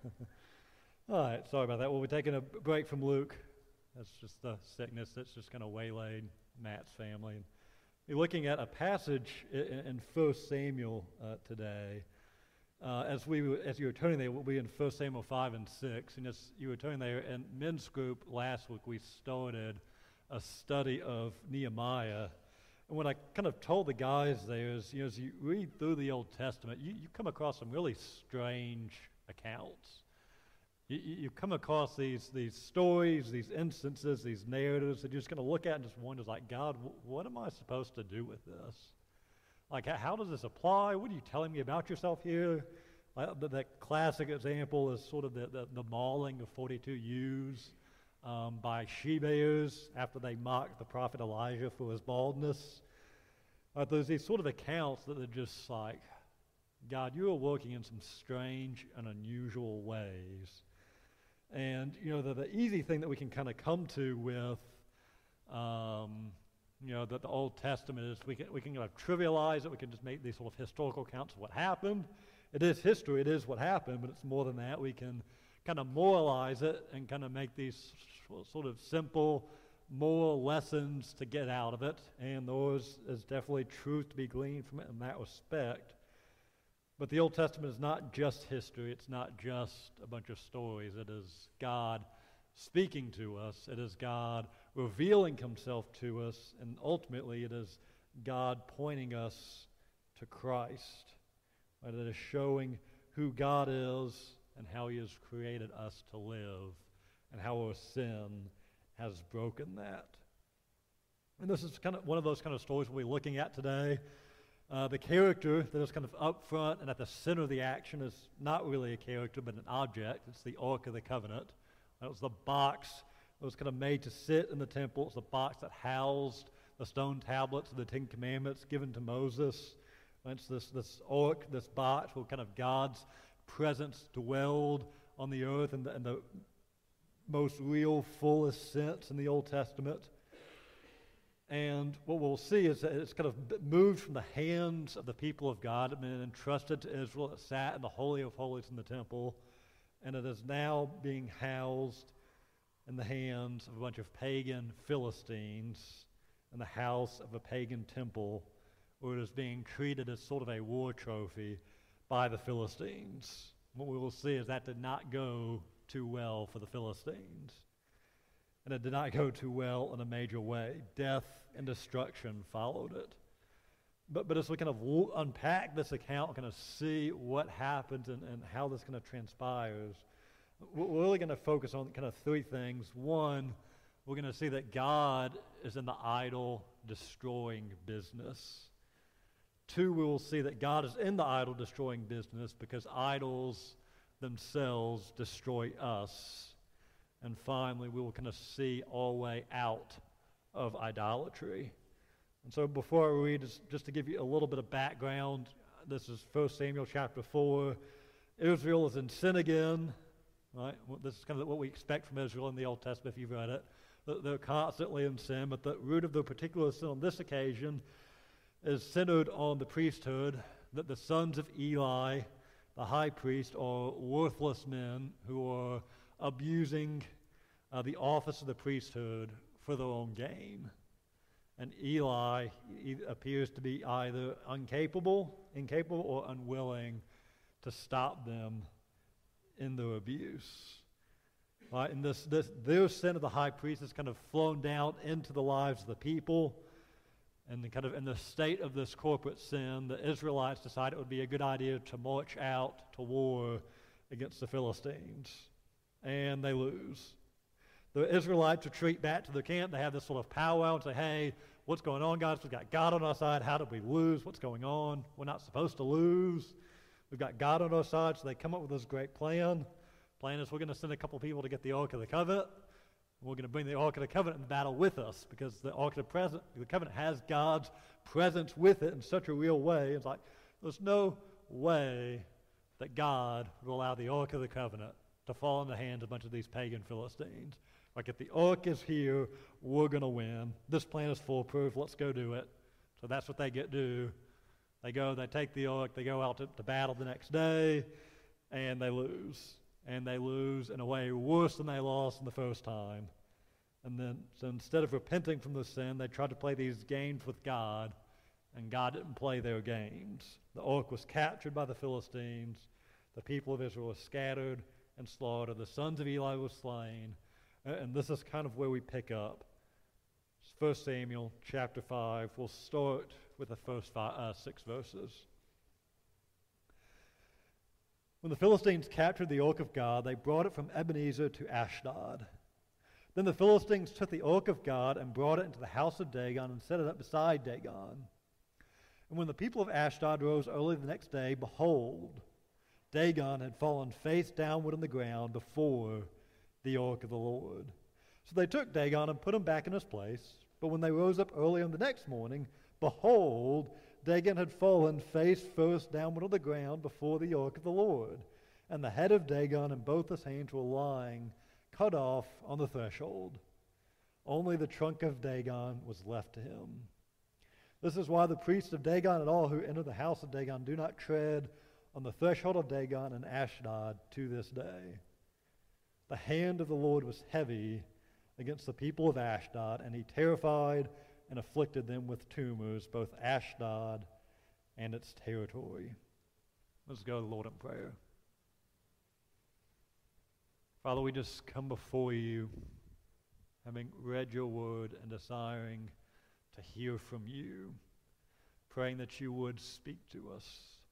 All right, sorry about that. Well, we're taking a break from Luke. That's just the sickness that's just kind of waylaid Matt's family. And we're looking at a passage in 1 Samuel today. As you were turning there, we'll be in 1 Samuel 5 and 6. And as you were turning there, in men's group last week, we started a study of Nehemiah. And what I kind of told the guys there is, as you read through the Old Testament, you come across some really strange accounts. You come across these stories, these instances, these narratives that you're just going to look at and just wonder, like, God, what am I supposed to do with this? Like, how does this apply? What are you telling me about yourself here? That classic example is sort of the mauling of 42 ewes by she-bears after they mocked the prophet Elijah for his baldness. There's these sort of accounts that are just like, God, you are working in some strange and unusual ways. And, the easy thing that we can kind of come to with, that the Old Testament is we can kind of trivialize it. We can just make these sort of historical accounts of what happened. It is history. It is what happened, but it's more than that. We can kind of moralize it and kind of make these sort of simple moral lessons to get out of it. And there is definitely truth to be gleaned from it in that respect. But the Old Testament is not just history. It's not just a bunch of stories. It is God speaking to us. It is God revealing himself to us. And ultimately, it is God pointing us to Christ. Right? It is showing who God is and how he has created us to live and how our sin has broken that. And this is kind of one of those kind of stories we'll be looking at today. The character that is kind of up front and at the center of the action is not really a character but an object. It's the Ark of the Covenant. It was the box that was kind of made to sit in the temple. It's the box that housed the stone tablets of the Ten Commandments given to Moses. And it's this ark, this box where kind of God's presence dwelled on the earth in the most real, fullest sense in the Old Testament. And what we'll see is that it's kind of moved from the hands of the people of God and entrusted to Israel. It sat in the Holy of Holies in the temple, and it is now being housed in the hands of a bunch of pagan Philistines in the house of a pagan temple, where it is being treated as sort of a war trophy by the Philistines. What we will see is that did not go too well for the Philistines. And it did not go too well in a major way. Death and destruction followed it. But as we kind of unpack this account, kind of see what happens and how this kind of transpires, we're really going to focus on kind of three things. One, we're going to see that God is in the idol destroying business. Two, we will see that God is in the idol destroying business because idols themselves destroy us. And finally, we will kind of see our way out of idolatry. And so before I read, just to give you a little bit of background, this is 1 Samuel chapter 4. Israel is in sin again. Right? This is kind of what we expect from Israel in the Old Testament if you've read it. They're constantly in sin, but the root of the particular sin on this occasion is centered on the priesthood, that the sons of Eli, the high priest, are worthless men who are abusing the office of the priesthood for their own gain. And Eli appears to be either incapable or unwilling to stop them in their abuse. Right? And their sin of the high priest has kind of flown down into the lives of the people. And kind of in the state of this corporate sin, the Israelites decided it would be a good idea to march out to war against the Philistines. And they lose. The Israelites retreat back to their camp. They have this sort of powwow and say, hey, what's going on, guys? We've got God on our side. How did we lose? What's going on? We're not supposed to lose. We've got God on our side. So they come up with this great plan. Plan is we're going to send a couple people to get the Ark of the Covenant. We're going to bring the Ark of the Covenant in battle with us because the Ark of the Covenant has God's presence with it in such a real way. It's like there's no way that God will allow the Ark of the Covenant to fall in the hands of a bunch of these pagan Philistines. Like if the Ark is here, we're going to win. This plan is foolproof. Let's go do it. So that's what they do. They go, they take the Ark, they go out to battle the next day, and they lose. and they lose in a way worse than they lost in the first time. And then, so instead of repenting from the sin, they tried to play these games with God, and God didn't play their games. The ark was captured by the Philistines. The people of Israel were scattered and slaughtered. The sons of Eli were slain. And this is kind of where we pick up. 1 Samuel chapter 5. We'll start with the first 6 verses. When the Philistines captured the ark of God, they brought it from Ebenezer to Ashdod. Then the Philistines took the ark of God and brought it into the house of Dagon and set it up beside Dagon. And when the people of Ashdod rose early the next day, behold, Dagon had fallen face downward on the ground before the ark of the Lord. So they took Dagon and put him back in his place. But when they rose up early on the next morning, behold, Dagon had fallen face first downward on the ground before the ark of the Lord. And the head of Dagon and both his hands were lying cut off on the threshold. Only the trunk of Dagon was left to him. This is why the priests of Dagon and all who enter the house of Dagon do not tread on the threshold of Dagon and Ashdod to this day. The hand of the Lord was heavy against the people of Ashdod, and he terrified and afflicted them with tumors, both Ashdod and its territory. Let's go to the Lord in prayer. Father, we just come before you, having read your word and desiring to hear from you, praying that you would speak to us,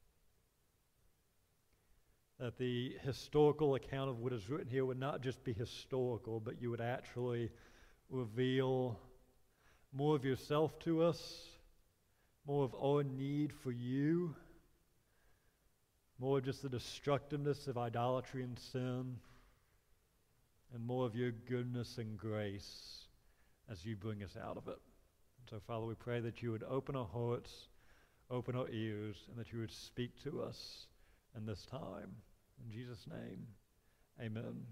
that the historical account of what is written here would not just be historical, but you would actually reveal more of yourself to us, more of our need for you, more of just the destructiveness of idolatry and sin, and more of your goodness and grace as you bring us out of it. And so, Father, we pray that you would open our hearts, open our ears, and that you would speak to us in this time. In Jesus' name, amen.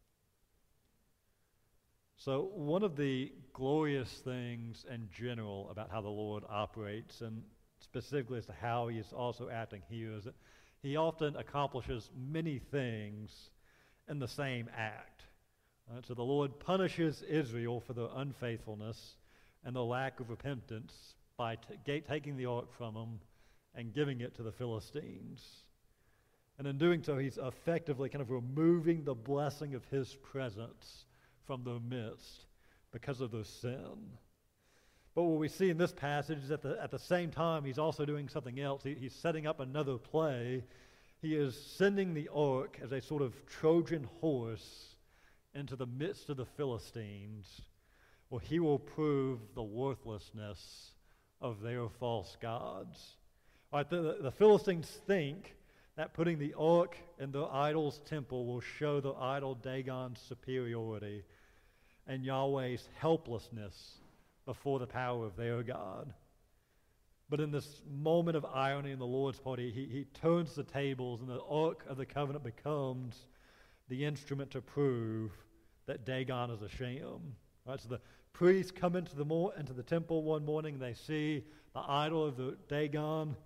So one of the glorious things in general about how the Lord operates, and specifically as to how he is also acting here, is that he often accomplishes many things in the same act. So the Lord punishes Israel for their unfaithfulness and their lack of repentance by taking the ark from them and giving it to the Philistines. And in doing so, he's effectively kind of removing the blessing of his presence from their midst because of their sin. But what we see in this passage is that at the same time, he's also doing something else. He's setting up another play. He is sending the ark as a sort of Trojan horse into the midst of the Philistines, where he will prove the worthlessness of their false gods. All right, the Philistines think that putting the ark in the idol's temple will show the idol Dagon's superiority and Yahweh's helplessness before the power of their God. But in this moment of irony in the Lord's part, he turns the tables, and the ark of the covenant becomes the instrument to prove that Dagon is a sham. Right? So the priests come into the temple one morning, and they see the idol of the Dagon,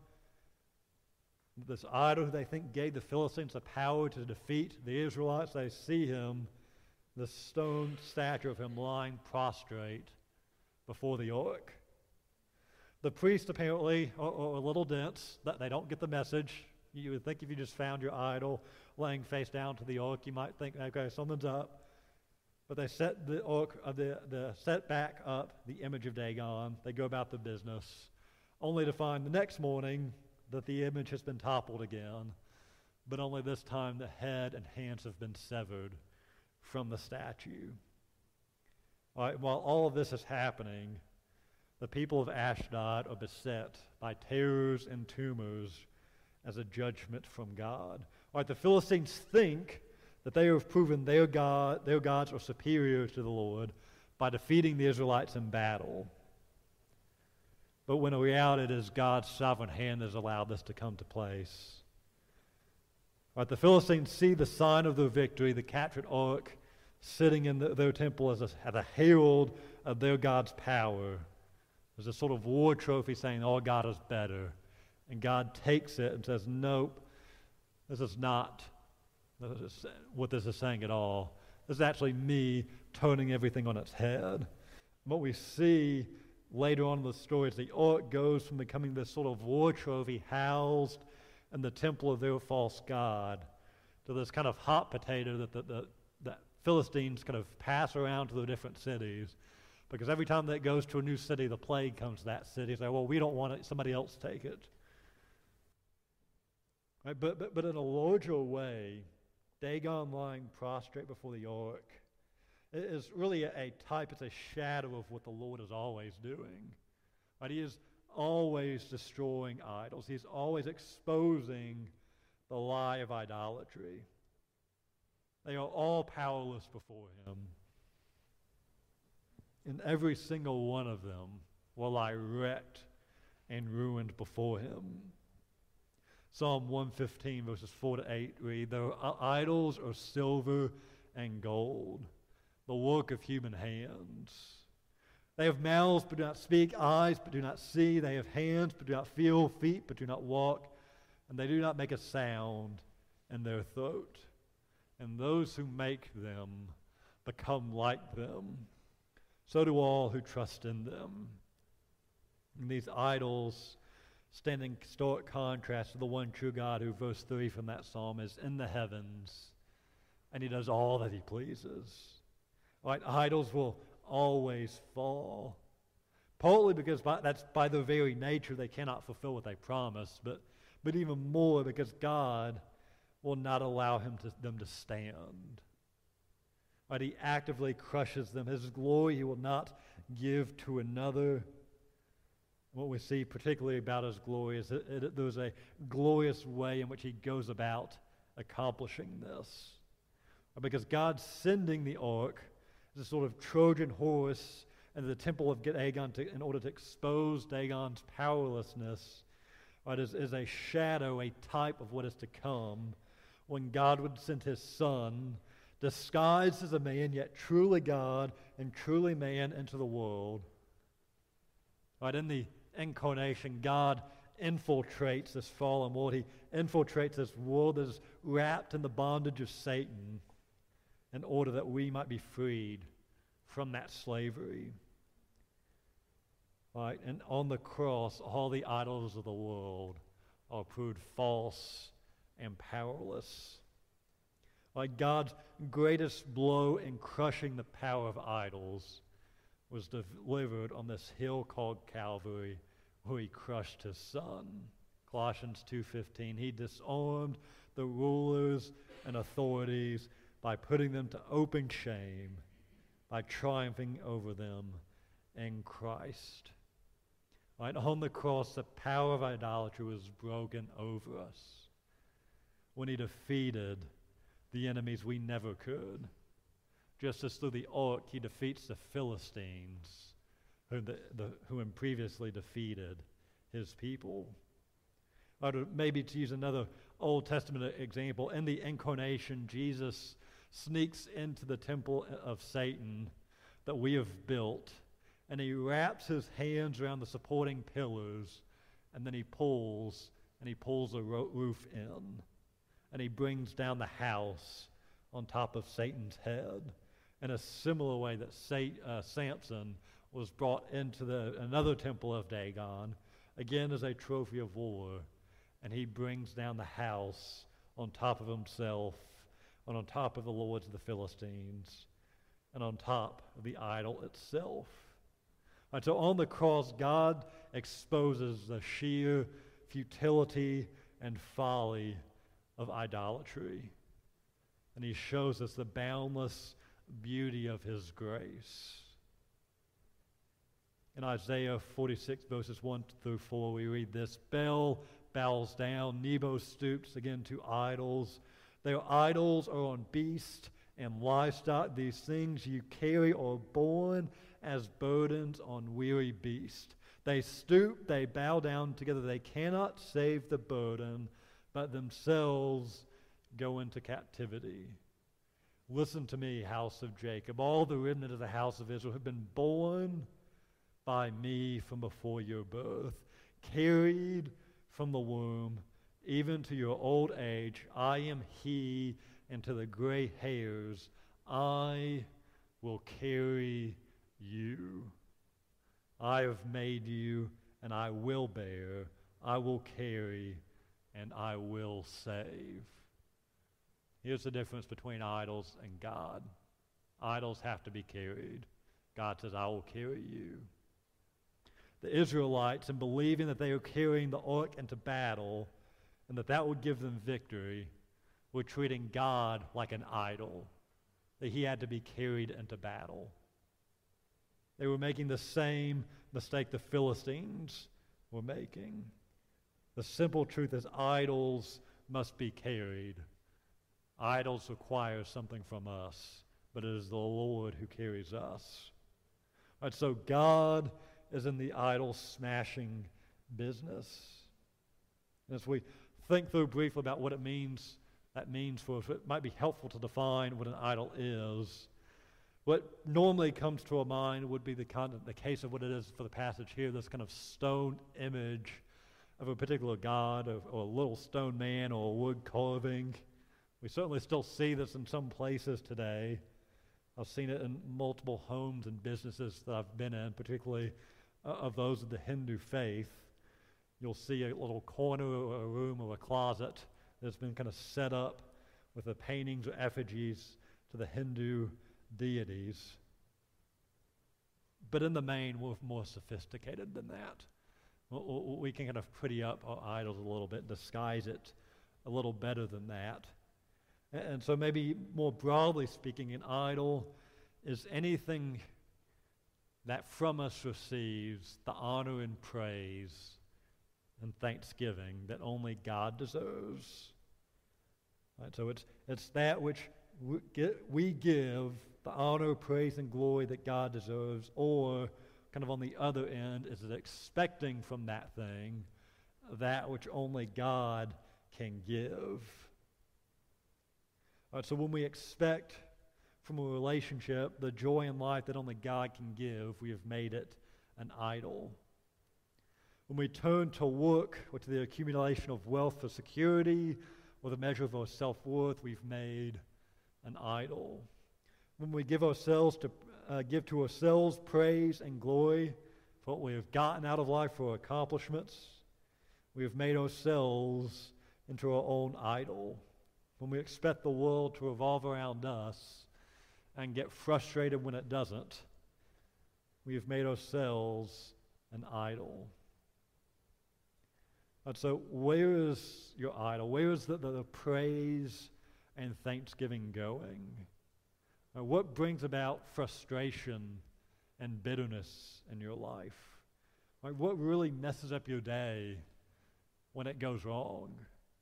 this idol who they think gave the Philistines the power to defeat the Israelites. They see him, the stone statue of him lying prostrate before the ark. The priests apparently are a little dense, that they don't get the message. You would think if you just found your idol laying face down to the ark, you might think, okay, something's up. But they set the ark set back up the image of Dagon. They go about the business, only to find the next morning that the image has been toppled again, but only this time the head and hands have been severed from the statue. All right, while all of this is happening, the people of Ashdod are beset by terrors and tumors as a judgment from God. All right, the Philistines think that they have proven their gods are superior to the Lord by defeating the Israelites in battle. But when in reality it is God's sovereign hand that has allowed this to come to place. Right, the Philistines see the sign of their victory, the captured ark, sitting in their temple as a herald of their God's power. There's a sort of war trophy saying, oh, God is better. And God takes it and says, nope, this is not what this is saying at all. This is actually me turning everything on its head. What we see later on in the story is the ark goes from becoming this sort of war trophy housed in the temple of their false god to this kind of hot potato that Philistines kind of pass around to the different cities. Because every time that goes to a new city, the plague comes to that city. Say, well, we don't want it, somebody else take it. Right? But in a larger way, Dagon lying prostrate before the ark is really a type, it's a shadow of what the Lord is always doing. Right? He is always destroying idols. He's always exposing the lie of idolatry. They are all powerless before him. And every single one of them will lie wrecked and ruined before him. Psalm 115, verses 4 to 8 read, "Their idols are silver and gold, the work of human hands. They have mouths but do not speak, eyes but do not see. They have hands but do not feel, feet but do not walk, and they do not make a sound in their throat. And those who make them become like them. So do all who trust in them." And these idols stand in stark contrast to the one true God who, verse 3 from that psalm, is in the heavens, and he does all that he pleases. Right? Idols will always fall, partly because that's by their very nature they cannot fulfill what they promise, but even more because God will not allow them to stand. Right? He actively crushes them. His glory he will not give to another. What we see particularly about his glory is that there's a glorious way in which he goes about accomplishing this. Because God's sending the ark as a sort of Trojan horse into the temple of Dagon in order to expose Dagon's powerlessness, right, is a shadow, a type of what is to come when God would send his Son, disguised as a man, yet truly God and truly man, into the world. Right, in the incarnation, God infiltrates this fallen world. He infiltrates this world that is wrapped in the bondage of Satan in order that we might be freed from that slavery. Right, and on the cross, all the idols of the world are proved false and powerless. Like God's greatest blow in crushing the power of idols was delivered on this hill called Calvary, where he crushed his Son. Colossians 2:15, he disarmed the rulers and authorities by putting them to open shame, by triumphing over them in Christ. Right? On the cross, the power of idolatry was broken over us when he defeated the enemies we never could. Just as through the ark he defeats the Philistines, who had previously defeated his people. Or maybe to use another Old Testament example, in the incarnation, Jesus sneaks into the temple of Satan that we have built, and he wraps his hands around the supporting pillars, and then he pulls the roof in, and he brings down the house on top of Satan's head. In a similar way that Samson was brought into another temple of Dagon, again as a trophy of war, and he brings down the house on top of himself, and on top of the lords of the Philistines, and on top of the idol itself. And so on the cross, God exposes the sheer futility and folly of idolatry. And he shows us the boundless beauty of his grace. In Isaiah 46, verses 1 through 4, we read this: Bel bows down, Nebo stoops again to idols. Their idols are on beasts and livestock. These things you carry are borne as burdens on weary beasts. They stoop, they bow down together. They cannot save the burden, but themselves go into captivity. Listen to me, house of Jacob. All the remnant of the house of Israel have been born by me from before your birth, carried from the womb, even to your old age. I am he, and to the gray hairs, I will carry you. I have made you, and I will bear. I will carry, and I will save. Here's the difference between idols and God. Idols have to be carried. God says, I will carry you. The Israelites, in believing that they were carrying the ark into battle and that would give them victory, were treating God like an idol, that he had to be carried into battle. They were making the same mistake the Philistines were making. The simple truth is idols must be carried. Idols require something from us, but it is the Lord who carries us. All right, so God is in the idol smashing business. As we think through briefly about what that means for us, it might be helpful to define what an idol is. What normally comes to our mind would be the case of what it is for the passage here, this kind of stone image of a particular god, or a little stone man, or a wood carving. We certainly still see this in some places today. I've seen it in multiple homes and businesses that I've been in, particularly of those of the Hindu faith. You'll see a little corner or a room or a closet that's been kind of set up with the paintings or effigies to the Hindu deities. But in the main, we're more sophisticated than that. We can kind of pretty up our idols a little bit, disguise it a little better than that. And so maybe more broadly speaking, an idol is anything that from us receives the honor and praise and thanksgiving that only God deserves. Right, so it's that which we give the honor, praise, and glory that God deserves, or kind of on the other end is it expecting from that thing that which only God can give. All right, so when we expect from a relationship the joy in life that only God can give, we have made it an idol. When we turn to work, or to the accumulation of wealth for security, or the measure of our self-worth, we've made an idol. When we give to ourselves praise and glory for what we have gotten out of life, for our accomplishments, we have made ourselves into our own idol. When we expect the world to revolve around us and get frustrated when it doesn't, we have made ourselves an idol. And so where is your idol? Where is the praise and thanksgiving going? What brings about frustration and bitterness in your life? What really messes up your day when it goes wrong?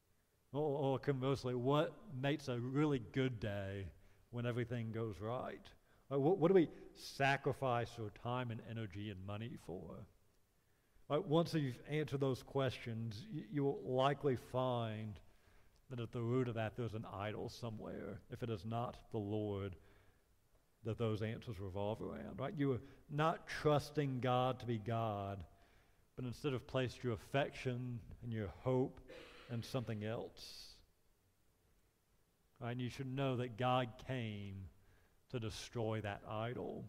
Or conversely, what makes a really good day when everything goes right? What do we sacrifice our time and energy and money for? Once you've answered those questions, you will likely find that at the root of that there's an idol somewhere, if it is not the Lord that those answers revolve around. Right? You are not trusting God to be God, but instead have placed your affection and your hope in something else. Right? And you should know that God came to destroy that idol.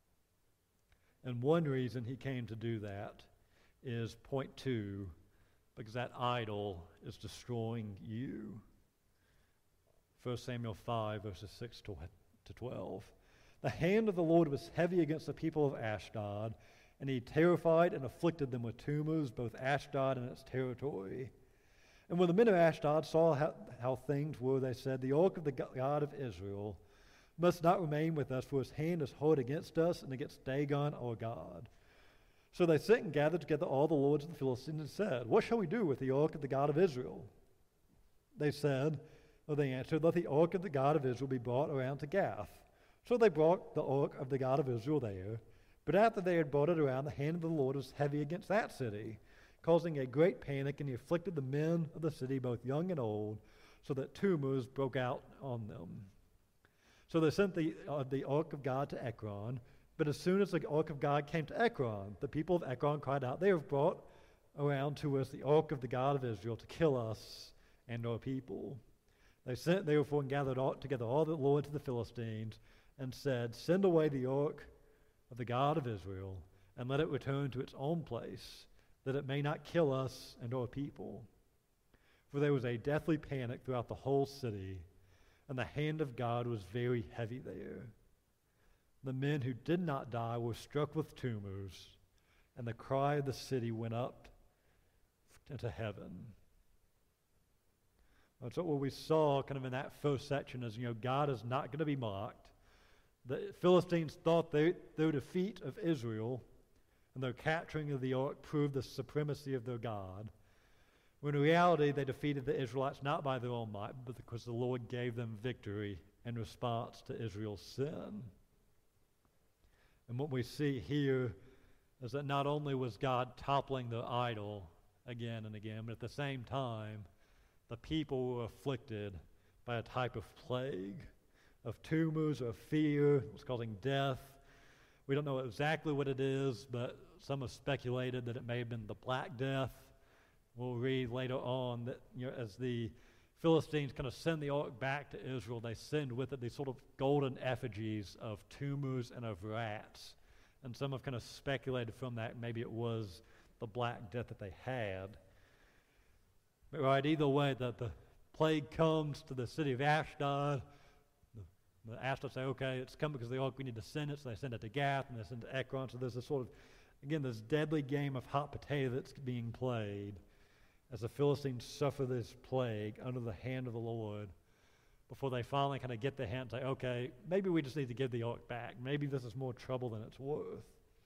And one reason he came to do that is point 2, because that idol is destroying you. 1 Samuel 5, verses 6 to 12. The hand of the Lord was heavy against the people of Ashdod, and he terrified and afflicted them with tumors, both Ashdod and its territory. And when the men of Ashdod saw how things were, they said, the ark of the God of Israel must not remain with us, for his hand is hard against us and against Dagon our God. So they sent and gathered together all the lords of the Philistines and said, what shall we do with the ark of the God of Israel? They answered, let the ark of the God of Israel be brought around to Gath. So they brought the ark of the God of Israel there. But after they had brought it around, the hand of the Lord was heavy against that city, causing a great panic, and he afflicted the men of the city, both young and old, so that tumors broke out on them. So they sent the ark of God to Ekron. But as soon as the ark of God came to Ekron, the people of Ekron cried out, they have brought around to us the ark of the God of Israel to kill us and our people. They sent therefore and gathered together all the Lord to the Philistines and said, "Send away the ark of the God of Israel, and let it return to its own place, that it may not kill us and our people." For there was a deathly panic throughout the whole city, and the hand of God was very heavy there. The men who did not die were struck with tumors, and the cry of the city went up into heaven. And so what we saw kind of in that first section is, God is not going to be mocked. The Philistines thought their defeat of Israel and their capturing of the ark proved the supremacy of their God. When in reality, they defeated the Israelites not by their own might, but because the Lord gave them victory in response to Israel's sin. And what we see here is that not only was God toppling their idol again and again, but at the same time, the people were afflicted by a type of plague, of tumors, of fear. It was causing death. We don't know exactly what it is, but some have speculated that it may have been the Black Death. We'll read later on that as the Philistines kind of send the ark back to Israel, they send with it these sort of golden effigies of tumors and of rats. And some have kind of speculated from that maybe it was the Black Death that they had. But right, either way, the plague comes to the city of Ashdod. The Ashdod say, okay, it's come because of the ark, we need to send it. So they send it to Gath and they send it to Ekron. So there's this sort of, again, this deadly game of hot potato that's being played as the Philistines suffer this plague under the hand of the Lord before they finally kind of get the hint and say, okay, maybe we just need to give the ark back. Maybe this is more trouble than it's worth.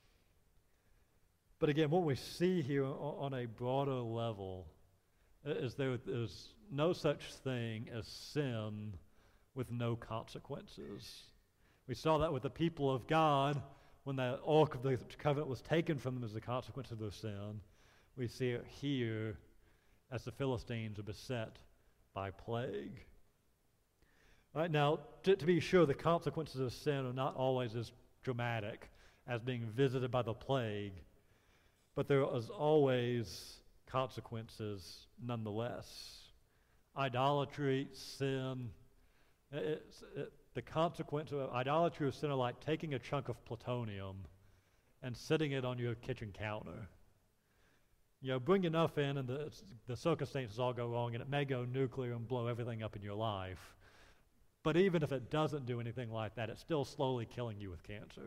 But again, what we see here on a broader level is there's no such thing as sin with no consequences. We saw that with the people of God when the ark of the covenant was taken from them as a consequence of their sin. We see it here as the Philistines are beset by plague. All right, now, to be sure, the consequences of sin are not always as dramatic as being visited by the plague, but there is always consequences nonetheless. Idolatry, sin, the consequence of idolatry or sin are like taking a chunk of plutonium and sitting it on your kitchen counter. Bring enough in and the circumstances all go wrong and it may go nuclear and blow everything up in your life. But even if it doesn't do anything like that, it's still slowly killing you with cancer.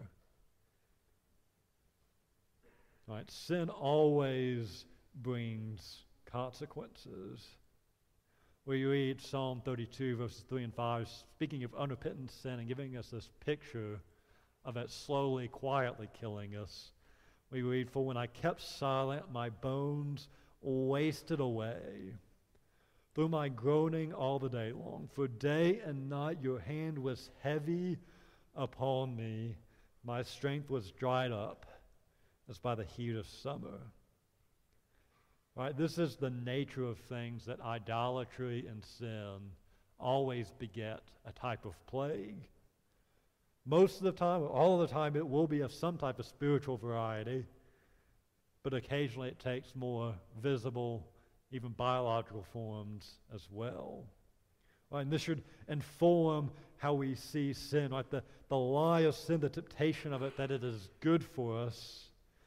Right? Sin always brings consequences. We read Psalm 32, verses 3 and 5, speaking of unrepentant sin and giving us this picture of it slowly, quietly killing us. We read, "For when I kept silent, my bones wasted away through my groaning all the day long. For day and night your hand was heavy upon me. My strength was dried up as by the heat of summer." Right? This is the nature of things, that idolatry and sin always beget a type of plague. Most of the time, or all of the time, it will be of some type of spiritual variety, but occasionally it takes more visible, even biological forms as well. Right? And this should inform how we see sin. Right? The lie of sin, the temptation of it, that it is good for us.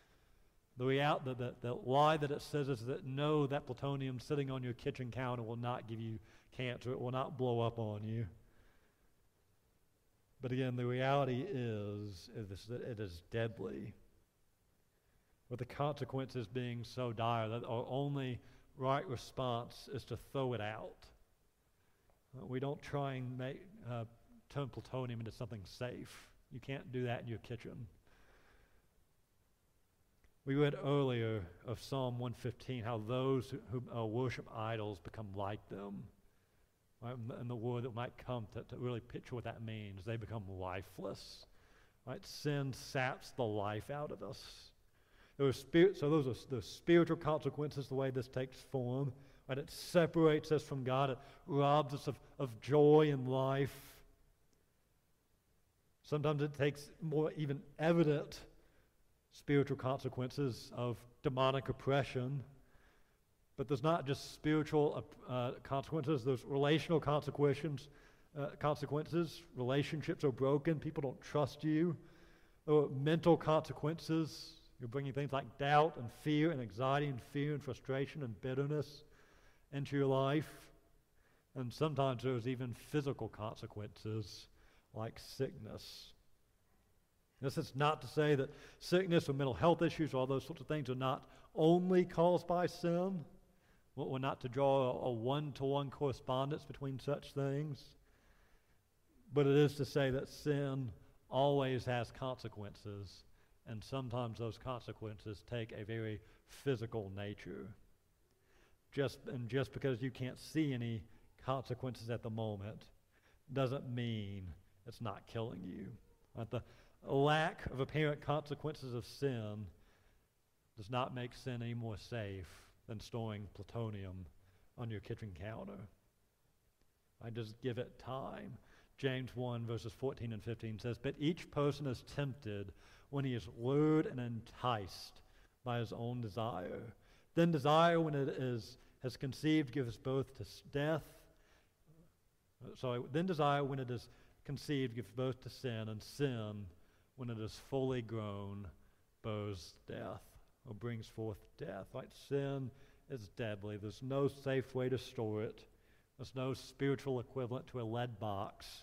The lie that it says is that no, that plutonium sitting on your kitchen counter will not give you cancer. It will not blow up on you. But again, the reality is that it is deadly. With the consequences being so dire that our only right response is to throw it out. We don't try and turn plutonium into something safe. You can't do that in your kitchen. We read earlier of Psalm 115 how those who worship idols become like them. Right? And the word that might come to really picture what that means, they become lifeless. Right? Sin saps the life out of us. So those are the spiritual consequences, the way this takes form. Right? It separates us from God. It robs us of joy in life. Sometimes it takes more even evident spiritual consequences of demonic oppression. But there's not just spiritual consequences, there's relational consequences. Relationships are broken, people don't trust you. Or mental consequences, you're bringing things like doubt and fear and anxiety and fear and frustration and bitterness into your life. And sometimes there's even physical consequences like sickness. This is not to say that sickness or mental health issues or all those sorts of things are not only caused by sin. We're not to draw a one-to-one correspondence between such things. But it is to say that sin always has consequences, and sometimes those consequences take a very physical nature. Just because you can't see any consequences at the moment doesn't mean it's not killing you. Right? The lack of apparent consequences of sin does not make sin any more safe than storing plutonium on your kitchen counter. I just give it time. James 1 verses 14 and 15 says, "But each person is tempted when he is lured and enticed by his own desire. Then desire, when it has conceived, gives birth to death. Then desire, when it is conceived, gives birth to sin, and sin, when it is fully grown, bears death," or brings forth death. Right? Sin is deadly. There's no safe way to store it. There's no spiritual equivalent to a lead box.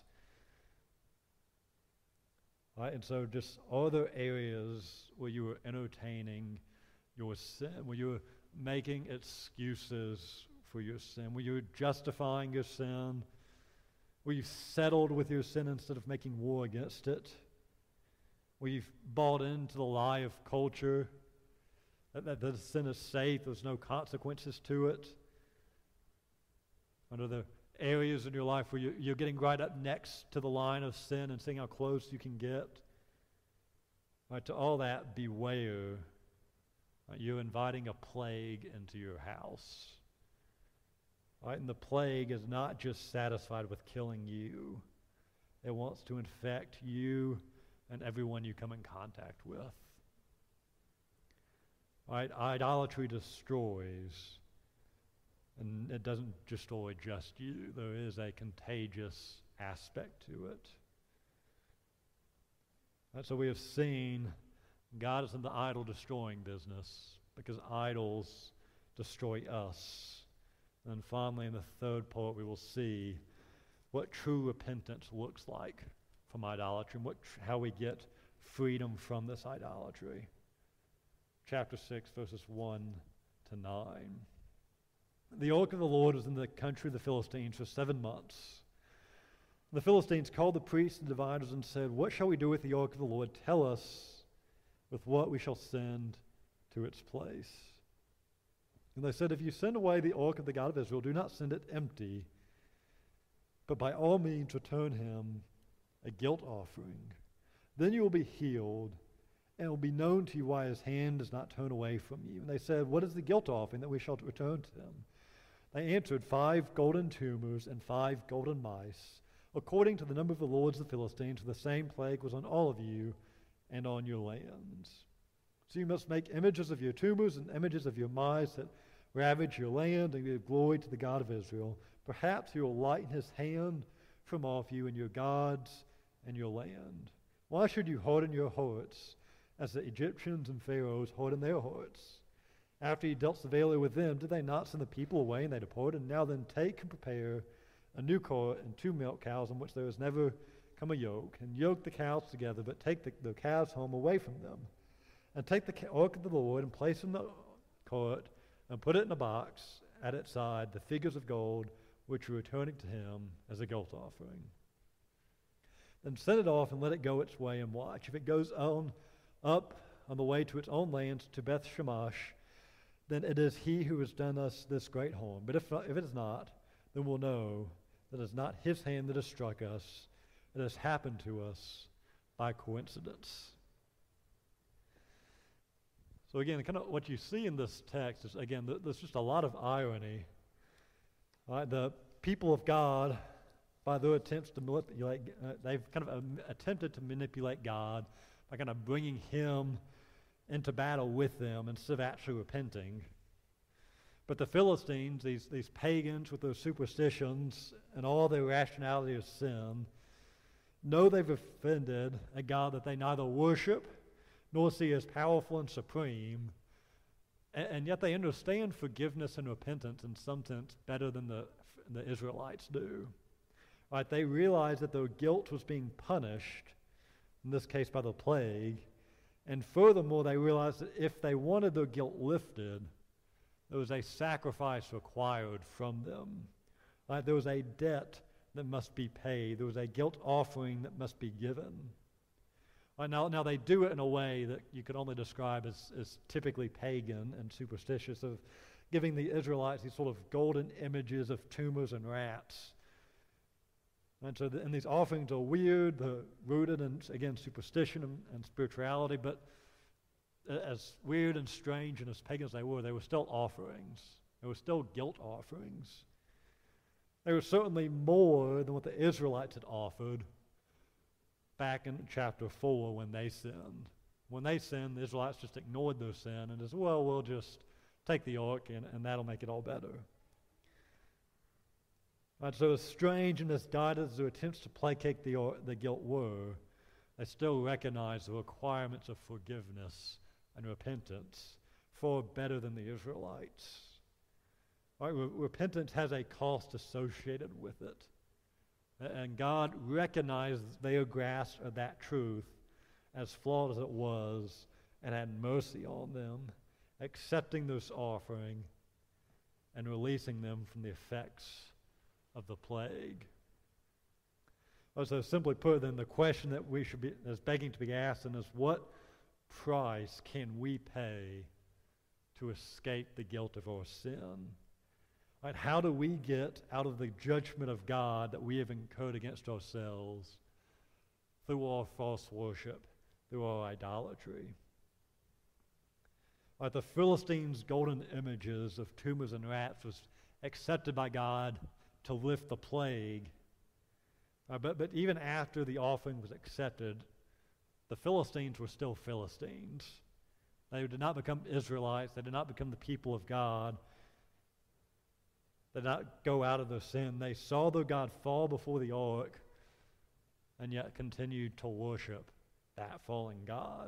Right? And so just are there areas where you are entertaining your sin, where you're making excuses for your sin, where you're justifying your sin, where you've settled with your sin instead of making war against it, where you've bought into the lie of culture, that the sin is safe, there's no consequences to it? Are there areas in your life where you're getting right up next to the line of sin and seeing how close you can get? Right, to all that, beware. Right, you're inviting a plague into your house. Right, and the plague is not just satisfied with killing you. It wants to infect you and everyone you come in contact with. Right, idolatry destroys. And it doesn't destroy just you. There is a contagious aspect to it. And so we have seen God is in the idol destroying business because idols destroy us. And finally, in the third part, we will see what true repentance looks like from idolatry and how we get freedom from this idolatry. Chapter 6, verses 1 to 9. The ark of the Lord was in the country of the Philistines for 7 months. The Philistines called the priests and diviners and said, "What shall we do with the ark of the Lord? Tell us with what we shall send to its place." And they said, "If you send away the ark of the God of Israel, do not send it empty, but by all means return him a guilt offering. Then you will be healed, and it will be known to you why his hand does not turn away from you." And they said, "What is the guilt offering that we shall return to him?" They answered, 5 golden tumors and 5 golden mice, according to the number of the lords of the Philistines, for the same plague was on all of you and on your lands. So you must make images of your tumors and images of your mice that ravage your land and give glory to the God of Israel. Perhaps he will lighten his hand from off you and your gods and your land. Why should you harden your hearts as the Egyptians and Pharaohs hardened their hearts? After he dealt severely with them, did they not send the people away and they departed? And now then take and prepare a new cart and 2 milk cows on which there has never come a yoke, and yoke the cows together, but take the calves home away from them. And take the ark of the Lord and place in the cart and put it in a box at its side, the figures of gold which are returning to him as a guilt offering. Then send it off and let it go its way and watch. If it goes up on the way to its own lands, to Beth Shemesh, then it is he who has done us this great harm. But if it is not, then we'll know that it is not his hand that has struck us. It has happened to us by coincidence. So again, kind of what you see in this text is, again, there's just a lot of irony. Right? The people of God, by their attempts to manipulate, they've kind of attempted to manipulate God by kind of bringing him into battle with them instead of actually repenting. But the Philistines, these pagans with their superstitions and all their rationality of sin, know they've offended a God that they neither worship nor see as powerful and supreme, and yet they understand forgiveness and repentance in some sense better than the Israelites do. Right? They realized that their guilt was being punished, in this case by the plague, and furthermore they realized that if they wanted their guilt lifted, there was a sacrifice required from them. Right? There was a debt that must be paid. There was a guilt offering that must be given. Right, now they do it in a way that you could only describe as typically pagan and superstitious, of giving the Israelites these sort of golden images of tumors and rats. And so and these offerings are weird, they're rooted in, again, superstition and spirituality, but as weird and strange and as pagan as they were still offerings. They were still guilt offerings. They were certainly more than what the Israelites had offered back in chapter 4 when they sinned. When they sinned, the Israelites just ignored their sin and just, well, we'll just take the ark and that'll make it all better. Right, so as strange and as guided as their attempts to placate the guilt were, they still recognized the requirements of forgiveness and repentance far better than the Israelites. Right, repentance has a cost associated with it. And God recognized their grasp of that truth, as flawed as it was, and had mercy on them, accepting this offering and releasing them from the effects of the plague. So simply put, then, the question that we should be is begging to be asked and is, what price can we pay to escape the guilt of our sin? Right, how do we get out of the judgment of God that we have incurred against ourselves through our false worship, through our idolatry? Right, the Philistines' golden images of tumors and rats was accepted by God to lift the plague. But even after the offering was accepted, the Philistines were still Philistines. They did not become Israelites. They did not become the people of God. They did not go out of their sin. They saw their God fall before the ark and yet continued to worship that fallen God.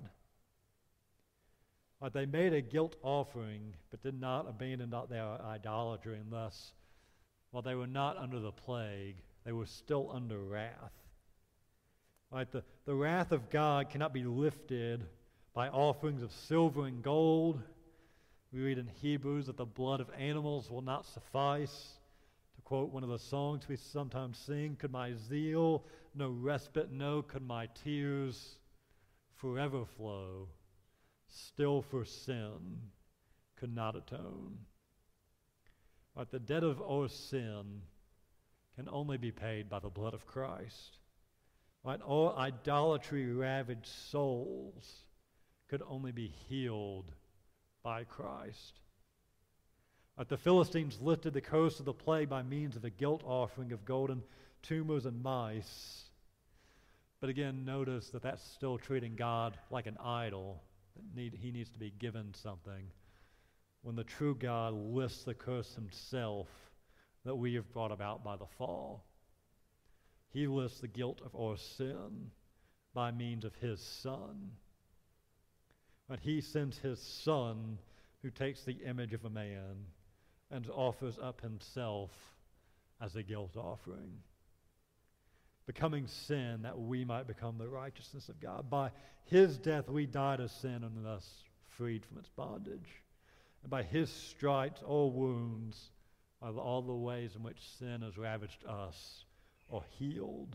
They made a guilt offering but did not abandon their idolatry, and thus, while they were not under the plague, they were still under wrath. Right, the wrath of God cannot be lifted by offerings of silver and gold. We read in Hebrews that the blood of animals will not suffice. To quote one of the songs we sometimes sing, could my zeal no respite know, could my tears forever flow, still for sin could not atone. Right, the debt of our sin can only be paid by the blood of Christ. Right, our idolatry-ravaged souls could only be healed by Christ. The Philistines lifted the curse of the plague by means of a guilt offering of golden tumors and mice. But again, notice that that's still treating God like an idol. He needs to be given something. When the true God lifts the curse himself that we have brought about by the fall. He lifts the guilt of our sin by means of his Son. But he sends his Son, who takes the image of a man and offers up himself as a guilt offering, becoming sin that we might become the righteousness of God. By his death we died of sin and thus freed from its bondage. And by his stripes, all wounds, all the ways in which sin has ravaged us, are healed.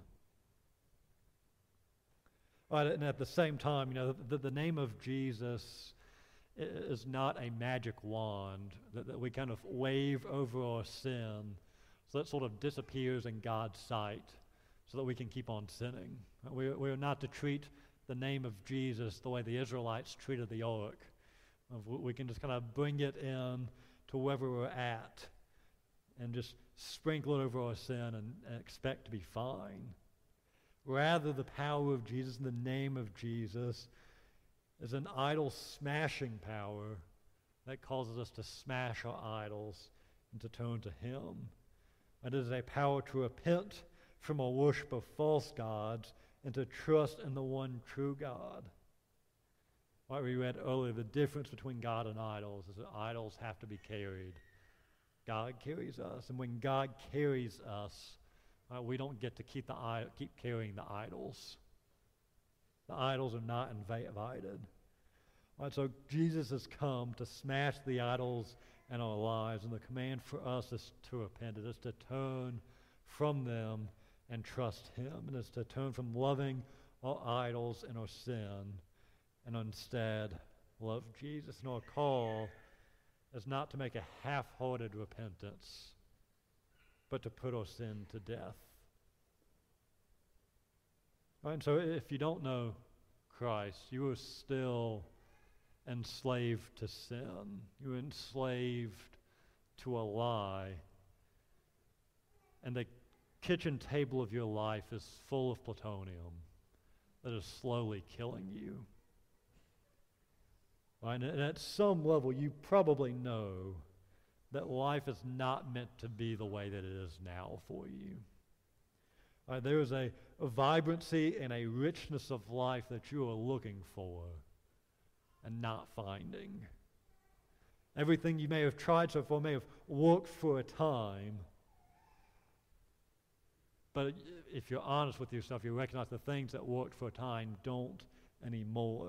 Right, and at the same time, the name of Jesus is not a magic wand that we kind of wave over our sin so that sort of disappears in God's sight so that we can keep on sinning. We are not to treat the name of Jesus the way the Israelites treated the ark. We can just kind of bring it in to wherever we're at and just sprinkle it over our sin and expect to be fine. Rather, the power of Jesus, in the name of Jesus, is an idol-smashing power that causes us to smash our idols and to turn to Him. It is a power to repent from a worship of false gods and to trust in the one true God. Like we read earlier, the difference between God and idols is that idols have to be carried. God carries us, and when God carries us, we don't get to keep carrying the idols. The idols are not invited. Right, so Jesus has come to smash the idols in our lives, and the command for us is to repent. It is to turn from them and trust Him. It is to turn from loving our idols and our sin and instead love Jesus. And our call is not to make a half-hearted repentance, but to put our sin to death. Right, and so if you don't know Christ, you are still enslaved to sin. You're enslaved to a lie. And the kitchen table of your life is full of plutonium that is slowly killing you. Right? And at some level, you probably know that life is not meant to be the way that it is now for you. Right? There is a vibrancy and a richness of life that you are looking for and not finding. Everything you may have tried so far may have worked for a time, but if you're honest with yourself, you recognize the things that worked for a time don't anymore.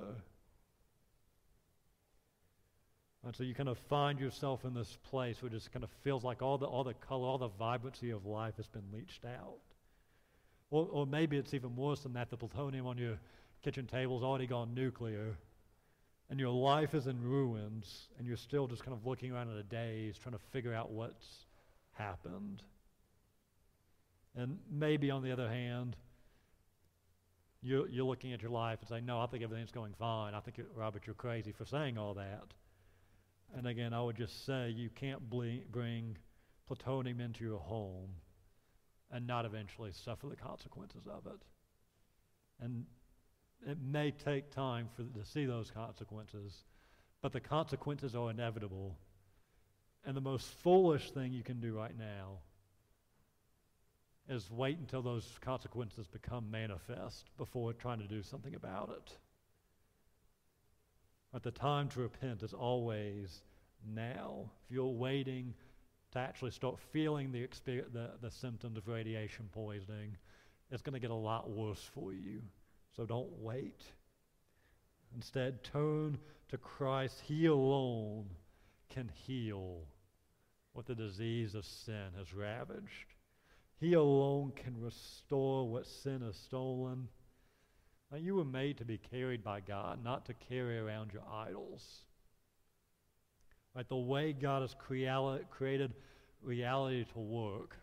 And so you kind of find yourself in this place where it just kind of feels like all the color, all the vibrancy of life has been leached out. Or maybe it's even worse than that. The plutonium on your kitchen table has already gone nuclear, and your life is in ruins, and you're still just kind of looking around in a daze, trying to figure out what's happened. And maybe, on the other hand, you're looking at your life and saying, no, I think everything's going fine. I think, Robert, you're crazy for saying all that. And again, I would just say you can't bring plutonium into your home and not eventually suffer the consequences of it. And it may take time to see those consequences, but the consequences are inevitable. And the most foolish thing you can do right now is wait until those consequences become manifest before trying to do something about it. But the time to repent is always now. If you're waiting to actually start feeling the symptoms of radiation poisoning, it's going to get a lot worse for you. So don't wait. Instead, turn to Christ. He alone can heal what the disease of sin has ravaged. He alone can restore what sin has stolen. Now, you were made to be carried by God, not to carry around your idols. Right? The way God has created reality to work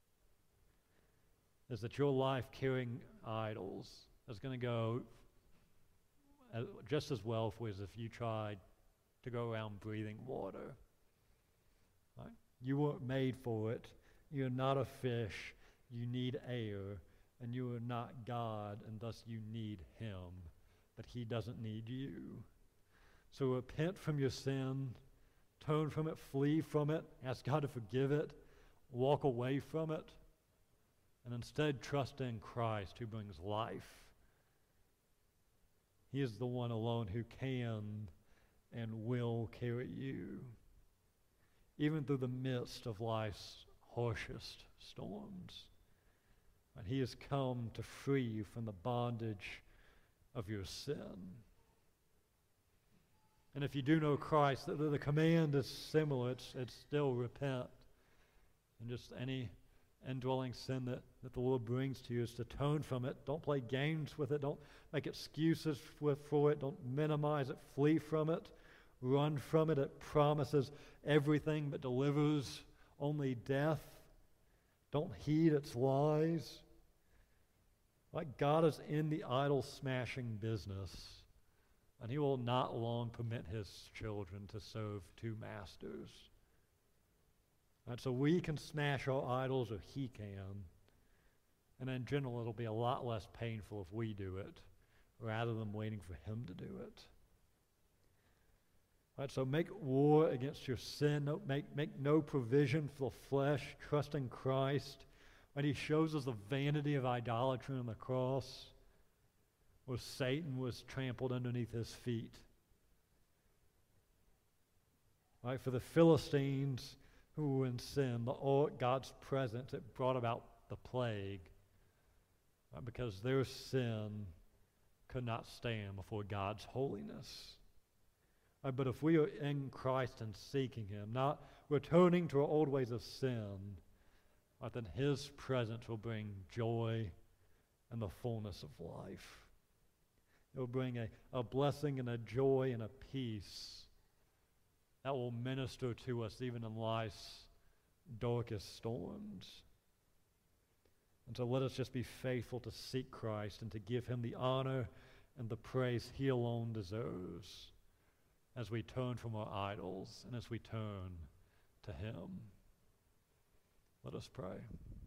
is that your life carrying idols is going to go just as well for you as if you tried to go around breathing water. Right? You weren't made for it. You're not a fish. You need air. And you are not God, and thus you need Him. But He doesn't need you. So repent from your sin. Turn from it. Flee from it. Ask God to forgive it. Walk away from it. And instead trust in Christ who brings life. He is the one alone who can and will carry you, even through the midst of life's harshest storms. And He has come to free you from the bondage of your sin. And if you do know Christ, the command is similar. It's still repent. And just any indwelling sin that the Lord brings to you is to turn from it. Don't play games with it. Don't make excuses for it. Don't minimize it. Flee from it. Run from it. It promises everything but delivers only death. Don't heed its lies. Like God is in the idol-smashing business, and He will not long permit His children to serve two masters. And so we can smash our idols, or He can. And in general, it'll be a lot less painful if we do it, rather than waiting for Him to do it. Right, so make war against your sin. Make no provision for the flesh. Trust in Christ. Right, he shows us the vanity of idolatry on the cross, where Satan was trampled underneath his feet. Right, for the Philistines who were in sin, God's presence, it brought about the plague, right, because their sin could not stand before God's holiness. Right, but if we are in Christ and seeking him, not returning to our old ways of sin, right, then his presence will bring joy and the fullness of life. It will bring a blessing and a joy and a peace that will minister to us even in life's darkest storms. And so let us just be faithful to seek Christ and to give him the honor and the praise he alone deserves as we turn from our idols and as we turn to him. Let us pray.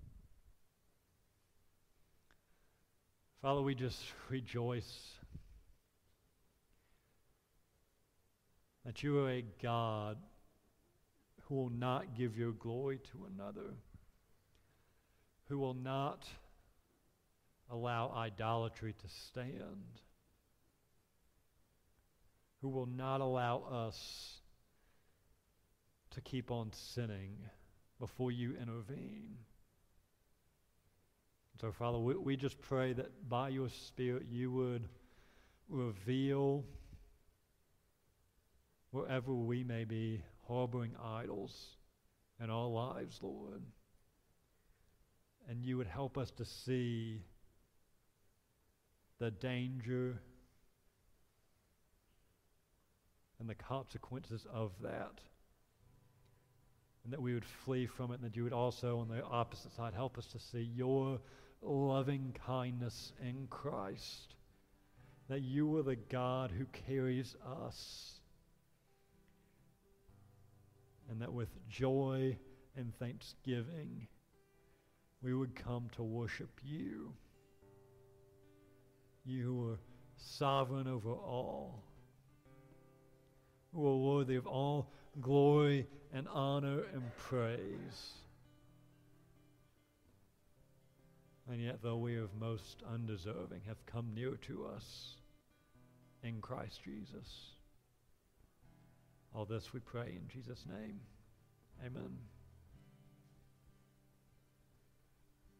Father, we just rejoice that you are a God who will not give your glory to another, who will not allow idolatry to stand, who will not allow us to keep on sinning before you intervene. So, Father, we just pray that by your Spirit you would reveal wherever we may be harboring idols in our lives, Lord. And you would help us to see the danger and the consequences of that. And that we would flee from it, and that you would also, on the opposite side, help us to see your loving kindness in Christ. That you are the God who carries us. And that with joy and thanksgiving, we would come to worship you. You who are sovereign over all, who are worthy of all glory and honor and praise. And yet, though we are most undeserving, have come near to us in Christ Jesus. All this we pray in Jesus' name. Amen.